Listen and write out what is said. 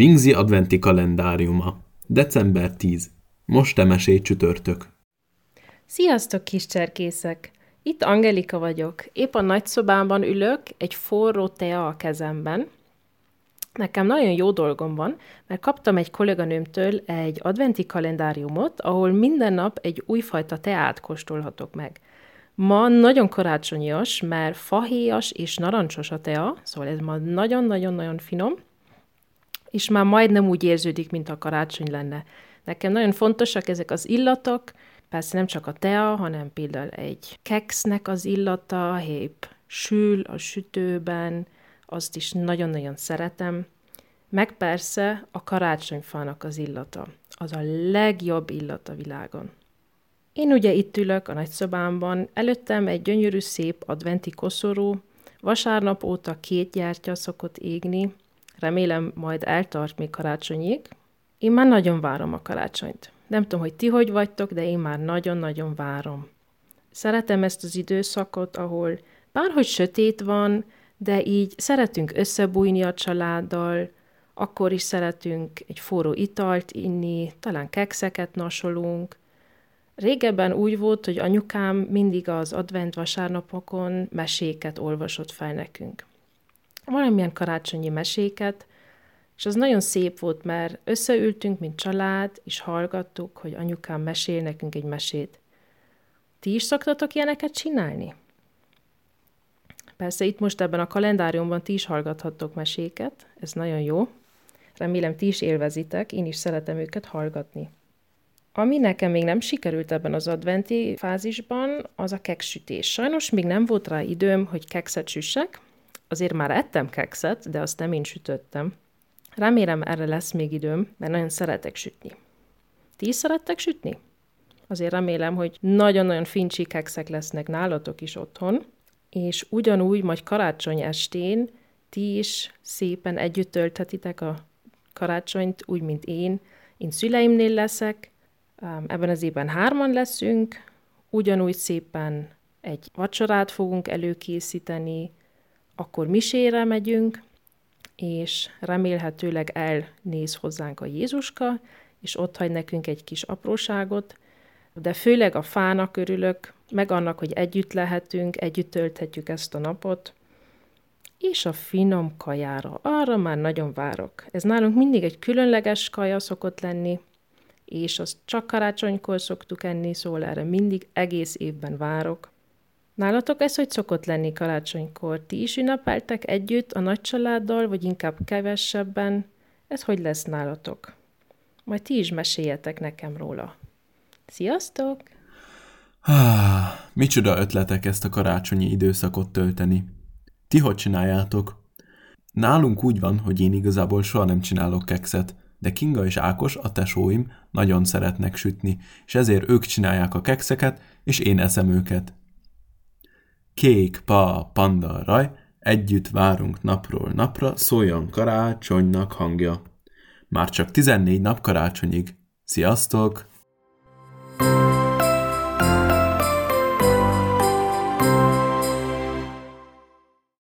Bingzi adventi kalendáriuma. December 10. Most temesé csütörtök. Sziasztok, kis cserkészek! Itt Angelika vagyok. Épp a nagyszobámban ülök, egy forró tea a kezemben. Nekem nagyon jó dolgom van, mert kaptam egy kolléganőmtől egy adventi kalendáriumot, ahol minden nap egy újfajta teát kóstolhatok meg. Ma nagyon karácsonyos, mert fahéjas és narancsos a tea, szóval ez ma nagyon-nagyon-nagyon finom, és már majdnem úgy érződik, mint a karácsony lenne. Nekem nagyon fontosak ezek az illatok, persze nem csak a tea, hanem például egy keksznek az illata, épp sül a sütőben, azt is nagyon-nagyon szeretem. Meg persze a karácsonyfának az illata. Az a legjobb illat a világon. Én ugye itt ülök a nagyszobámban, előttem egy gyönyörű szép adventi koszorú, vasárnap óta 2 gyertya szokott égni, remélem majd eltart még karácsonyig. Én már nagyon várom a karácsonyt. Nem tudom, hogy ti hogy vagytok, de én már nagyon-nagyon várom. Szeretem ezt az időszakot, ahol bárhogy sötét van, de így szeretünk összebújni a családdal, akkor is szeretünk egy forró italt inni, talán kekszeket nasolunk. Régebben úgy volt, hogy anyukám mindig az advent vasárnapokon meséket olvasott fel nekünk. Valamilyen karácsonyi meséket, és az nagyon szép volt, mert összeültünk, mint család, és hallgattuk, hogy anyukám mesél nekünk egy mesét. Ti is szoktatok ilyeneket csinálni? Persze itt most ebben a kalendáriumban ti is hallgathattok meséket, ez nagyon jó. Remélem ti is élvezitek, én is szeretem őket hallgatni. Ami nekem még nem sikerült ebben az adventi fázisban, az a kekszsütés. Sajnos még nem volt rá időm, hogy kekszet süssek, azért már ettem kekszet, de azt nem én sütöttem. Remélem erre lesz még időm, mert nagyon szeretek sütni. Ti is szerettek sütni? Azért remélem, hogy nagyon-nagyon fincsi kekszek lesznek nálatok is otthon, és ugyanúgy majd karácsony estén ti is szépen együtt tölthetitek a karácsonyt, úgy, mint én. Én szüleimnél leszek, ebben az évben 3 leszünk, ugyanúgy szépen egy vacsorát fogunk előkészíteni, akkor misére megyünk, és remélhetőleg elnéz hozzánk a Jézuska, és ott hagy nekünk egy kis apróságot, de főleg a fának örülök, meg annak, hogy együtt lehetünk, együtt tölthetjük ezt a napot, és a finom kajára, arra már nagyon várok. Ez nálunk mindig egy különleges kaja szokott lenni, és azt csak karácsonykor szoktuk enni, szóval erre mindig egész évben várok. Nálatok ez hogy szokott lenni karácsonykor? Ti is ünnepeltek együtt a nagy családdal, vagy inkább kevesebben? Ez hogy lesz nálatok? Majd ti is meséljetek nekem róla. Sziasztok! Micsoda ötletek ezt a karácsonyi időszakot tölteni. Ti hogy csináljátok? Nálunk úgy van, hogy én igazából soha nem csinálok kekszet, de Kinga és Ákos, a tesóim, nagyon szeretnek sütni, és ezért ők csinálják a kekszeket, és én eszem őket. Kék, pa, panda, raj, együtt várunk napról napra, szóljon karácsonynak hangja. Már csak 14 nap karácsonyig. Sziasztok!